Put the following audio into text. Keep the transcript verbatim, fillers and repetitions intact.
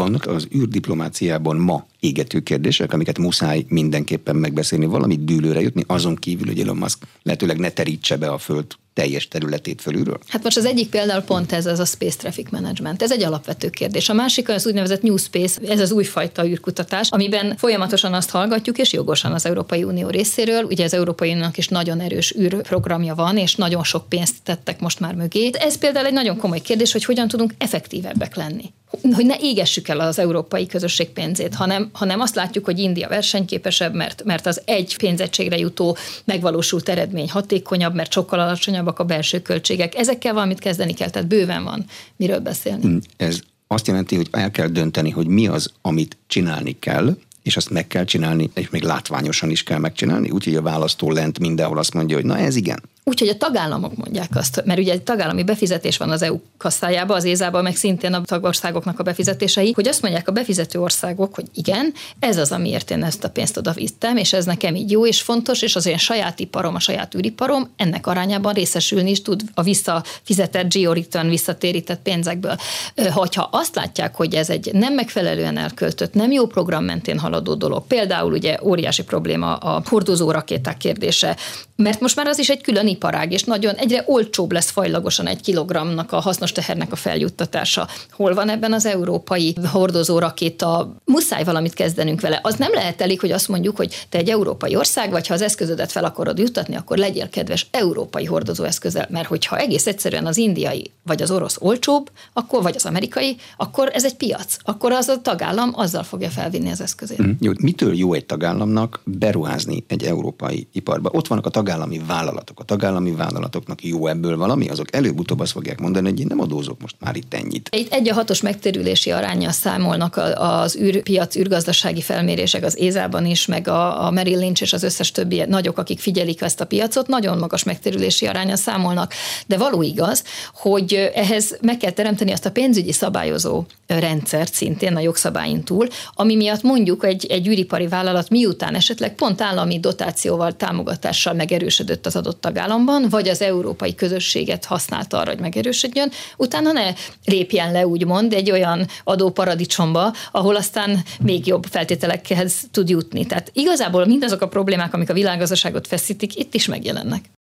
vannak az űrdiplomáciában ma égető kérdések, amiket muszáj mindenképpen megbeszélni, valamit dűlőre jutni, azon kívül, hogy Elon Musk lehetőleg ne terítse be a Föld teljes területét fölülről? Hát most az egyik például pont ez, ez a Space Traffic Management. Ez egy alapvető kérdés. A másik az úgynevezett New Space, ez az újfajta űrkutatás, amiben folyamatosan azt hallgatjuk, és jogosan az Európai Unió részéről. Ugye az Európai Uniónak is nagyon erős űrprogramja van, és nagyon sok pénzt tettek most már mögé. Ez például egy nagyon komoly kérdés, hogy hogyan tudunk effektívebbek lenni. Hogy ne égessük el az európai közösség pénzét, hanem, hanem azt látjuk, hogy India versenyképesebb, mert, mert az egy pénzegységre jutó megvalósult eredmény hatékonyabb, mert sokkal alacsonyabbak a belső költségek. Ezekkel valamit kezdeni kell, tehát bőven van miről beszélni. Ez azt jelenti, hogy el kell dönteni, hogy mi az, amit csinálni kell, és azt meg kell csinálni, és még látványosan is kell megcsinálni, úgyhogy a választó lent mindenhol azt mondja, hogy na ez igen. Úgyhogy a tagállamok mondják azt, mert ugye egy tagállami befizetés van az é u kasszájában, az ézában, meg szintén a tagországoknak a befizetései, hogy azt mondják a befizető országok, hogy igen, ez az, amiért én ezt a pénzt oda vittem, és ez nekem így jó és fontos, és az én saját iparom, a saját űriparom ennek arányában részesülni is tud a visszafizetett geo-return, visszatérített pénzekből. Hogyha azt látják, hogy ez egy nem megfelelően elköltött, nem jó program mentén haladó dolog, például ugye óriási probléma a hordozó rakéták kérdése, mert most már az is egy külön iparág, és nagyon egyre olcsóbb lesz fajlagosan egy kilogramnak a hasznos tehernek a feljuttatása. Hol van ebben az európai hordozó rakéta? Muszáj valamit kezdenünk vele. Az nem lehet elég, hogy azt mondjuk, hogy te egy európai ország vagy, ha az eszközödet fel akarod juttatni, akkor legyél kedves európai hordozó eszközzel, mert hogyha egész egyszerűen az indiai vagy az orosz olcsóbb, akkor vagy az amerikai, akkor ez egy piac. Akkor az a tagállam azzal fogja felvinni az eszközét. Mm, jó, mitől jó egy tagállamnak beruházni egy európai iparba? Ott vannak a tagállami vállalatok. A tagállami vállalatoknak jó ebből valami, azok előbb-utóbb azt fogják mondani, hogy én nem adózok most már itt ennyit. Itt egy a hatos megtérülési aránnyal számolnak az űrpiac, űrgazdasági felmérések az ézában is, meg a, a Merrill Lynch és az összes többi nagyok, akik figyelik ezt a piacot, nagyon magas megtérülési aránnyal számolnak. De való igaz, hogy ehhez meg kell teremteni azt a pénzügyi szabályozó rendszert szintén a jogszabályin túl, ami miatt mondjuk egy, egy űripari vállalat miután esetleg pont állami dotációval, támogatással megerősödött az adott tagállamban, vagy az európai közösséget használta arra, hogy megerősödjön, utána ne lépjen le, úgymond, egy olyan adóparadicsomba, ahol aztán még jobb feltételekhez tud jutni. Tehát igazából mindazok a problémák, amik a világgazdaságot feszítik, itt is megjelennek.